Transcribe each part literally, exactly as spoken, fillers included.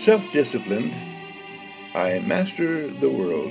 Self-disciplined, I master the world.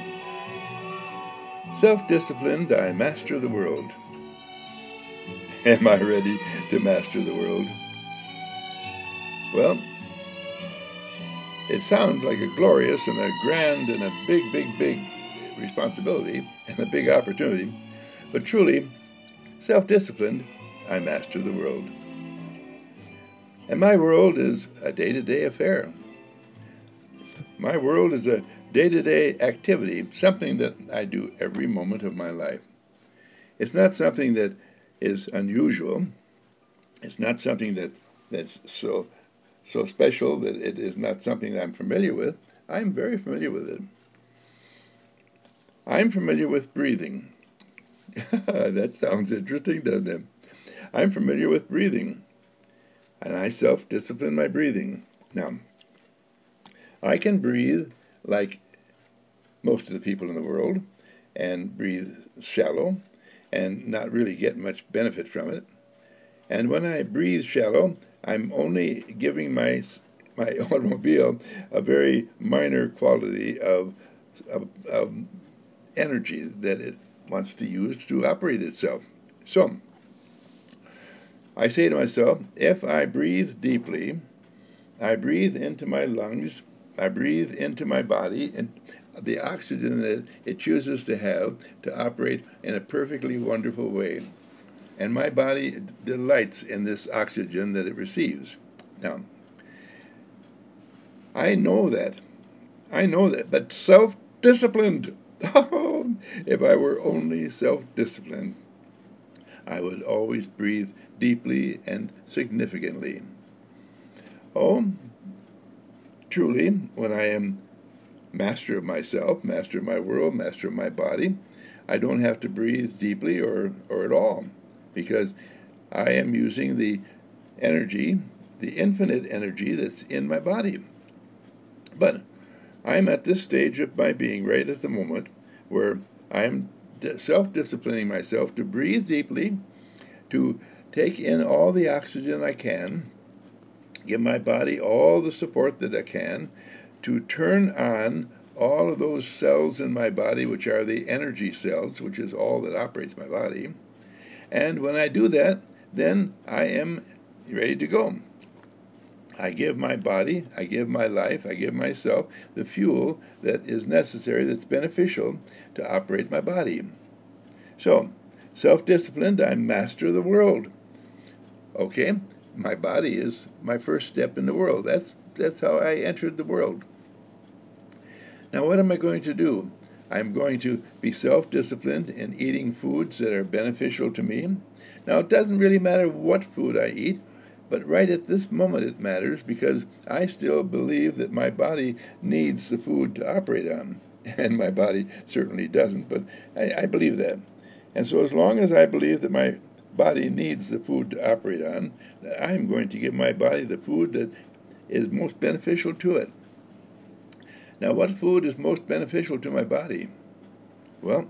Self-disciplined, I master the world. Am I ready to master the world? Well, it sounds like a glorious and a grand and a big, big, big responsibility and a big opportunity, but truly, self-disciplined, I master the world. And my world is a day-to-day affair. My world is a day-to-day activity, something that I do every moment of my life. It's not something that is unusual. It's not something that, that's so so special that it is not something that I'm familiar with. I'm very familiar with it. I'm familiar with breathing. That sounds interesting, doesn't it? I'm familiar with breathing, and I self-discipline my breathing. Now, I can breathe like most of the people in the world and breathe shallow and not really get much benefit from it. And when I breathe shallow, I'm only giving my my automobile a very minor quality of, of, of energy that it wants to use to operate itself. So I say to myself, if I breathe deeply, I breathe into my lungs, I breathe into my body, and the oxygen that it chooses to have to operate in a perfectly wonderful way. And my body delights in this oxygen that it receives. Now, I know that. I know that. But self-disciplined. If I were only self-disciplined, I would always breathe deeply and significantly. Oh, truly, when I am master of myself, master of my world, master of my body, I don't have to breathe deeply or, or at all, because I am using the energy, the infinite energy that's in my body. But I'm at this stage of my being right at the moment where I'm self-disciplining myself to breathe deeply, to take in all the oxygen I can, give my body all the support that I can, to turn on all of those cells in my body, which are the energy cells, which is all that operates my body. And when I do that, then I am ready to go. I give my body, I give my life, I give myself the fuel that is necessary, that's beneficial to operate my body. So, self-disciplined, I master the world. Okay, my body is my first step in the world. That's that's how I entered the world. Now, what am I going to do? I'm going to be self-disciplined in eating foods that are beneficial to me. Now, it doesn't really matter what food I eat, but right at this moment it matters because I still believe that my body needs the food to operate on. And my body certainly doesn't, but I, I believe that. And so as long as I believe that my body needs the food to operate on, I'm going to give my body the food that is most beneficial to it. Now, what food is most beneficial to my body? Well,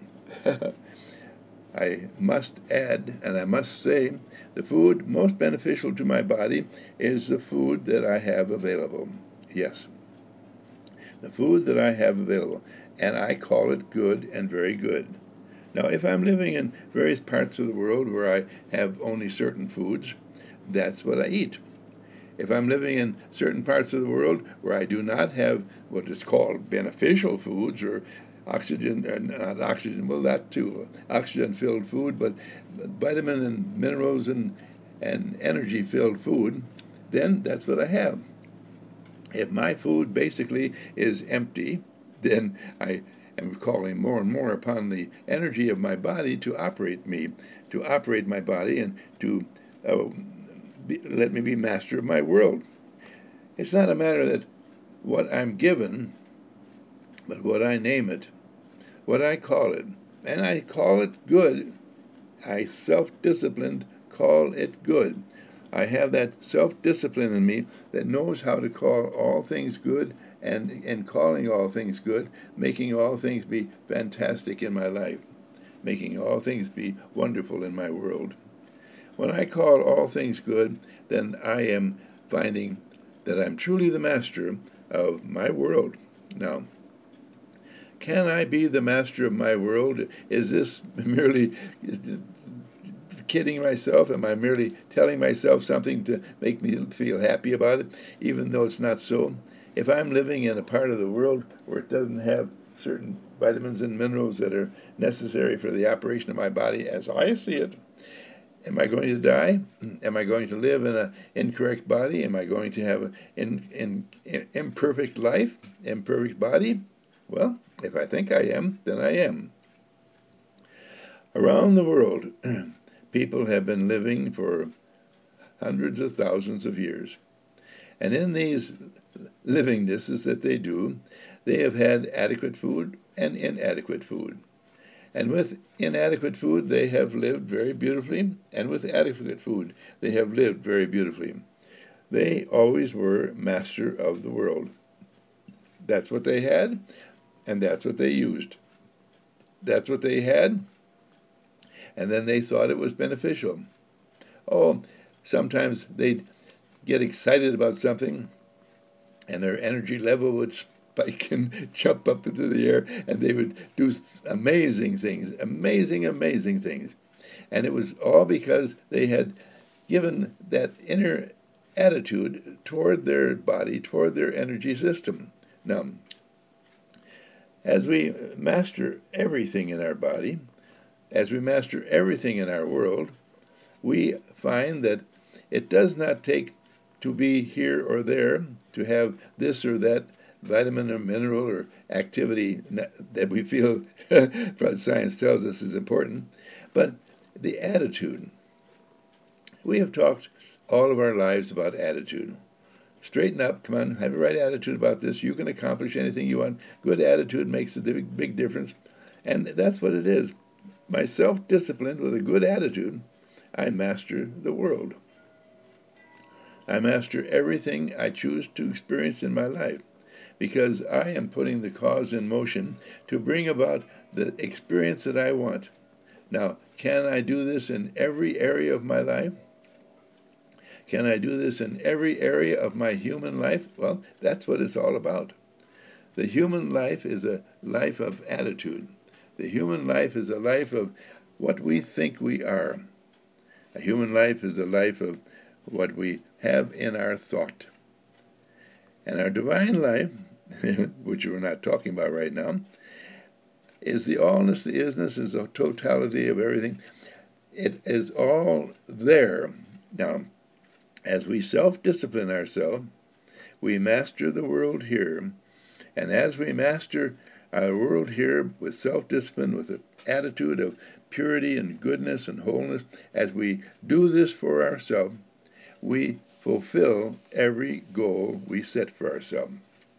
I must add, and I must say, the food most beneficial to my body is the food that I have available. Yes, the food that I have available, and I call it good and very good. Now, if I'm living in various parts of the world where I have only certain foods, that's what I eat. If I'm living in certain parts of the world where I do not have what is called beneficial foods or oxygen, or not oxygen, well, that too, oxygen-filled food, but vitamin and minerals and, and energy-filled food, then that's what I have. If my food basically is empty, then I am calling more and more upon the energy of my body to operate me, to operate my body and to uh, be, let me be master of my world. It's not a matter that what I'm given, but what I name it, what I call it. And I call it good. I self-disciplined call it good. I have that self-discipline in me that knows how to call all things good and, and calling all things good, making all things be fantastic in my life, making all things be wonderful in my world. When I call all things good, then I am finding that I'm truly the master of my world. Now, can I be the master of my world? Is this merely kidding myself? Am I merely telling myself something to make me feel happy about it, even though it's not so? If I'm living in a part of the world where it doesn't have certain vitamins and minerals that are necessary for the operation of my body as I see it, am I going to die? Am I going to live in an incorrect body? Am I going to have an in, in, in, imperfect life, imperfect body? Well, if I think I am, then I am. Around the world, people have been living for hundreds of thousands of years. And in these livingnesses that they do, they have had adequate food and inadequate food. And with inadequate food, they have lived very beautifully, and with adequate food, they have lived very beautifully. They always were master of the world. That's what they had, and that's what they used. That's what they had, and then they thought it was beneficial. Oh, sometimes they'd get excited about something, and their energy level would spike and jump up into the air, and they would do amazing things, amazing, amazing things. And it was all because they had given that inner attitude toward their body, toward their energy system. Now, as we master everything in our body, as we master everything in our world, we find that it does not take to be here or there, to have this or that vitamin or mineral or activity that we feel science tells us is important, but the attitude. We have talked all of our lives about attitude. Straighten up, come on, have the right attitude about this. You can accomplish anything you want. Good attitude makes a big, big difference. And that's what it is. My self-discipline with a good attitude, I master the world. I master everything I choose to experience in my life because I am putting the cause in motion to bring about the experience that I want. Now, can I do this in every area of my life? Can I do this in every area of my human life? Well, that's what it's all about. The human life is a life of attitude. The human life is a life of what we think we are. A human life is a life of what we have in our thought. And our divine life, which we're not talking about right now, is the allness, the isness, is the totality of everything. It is all there. Now, as we self-discipline ourselves, we master the world here. And as we master our world here with self-discipline, with an attitude of purity and goodness and wholeness, as we do this for ourselves, we fulfill every goal we set for ourselves.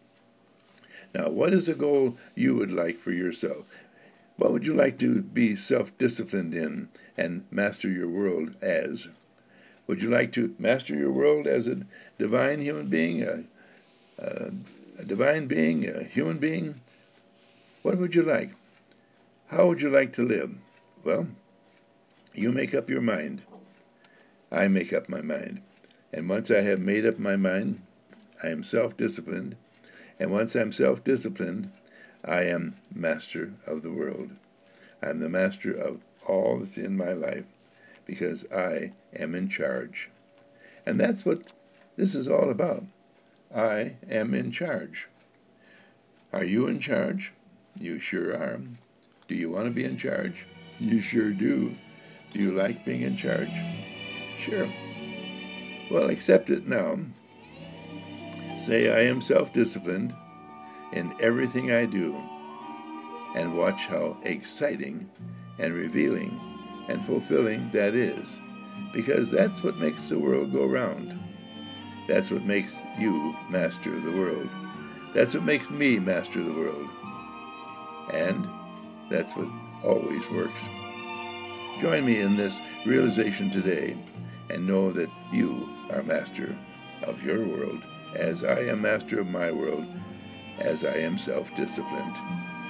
Now, what is a goal you would like for yourself? What would you like to be self-disciplined in and master your world as? Would you like to master your world as a divine human being, a, a, a divine being, a human being? What would you like? How would you like to live? Well, you make up your mind. I make up my mind. And once I have made up my mind, I am self-disciplined. And once I'm self-disciplined, I am master of the world. I'm the master of all that's in my life because I am in charge. And that's what this is all about. I am in charge. Are you in charge? You sure are. Do you want to be in charge? You sure do. Do you like being in charge? Sure. Well, accept it now. Say, I am self-disciplined in everything I do, and watch how exciting and revealing and fulfilling that is, because that's what makes the world go round. That's what makes you master the world. That's what makes me master the world. And that's what always works. Join me in this realization today and know that you are master of your world as I am master of my world, as I am self-disciplined.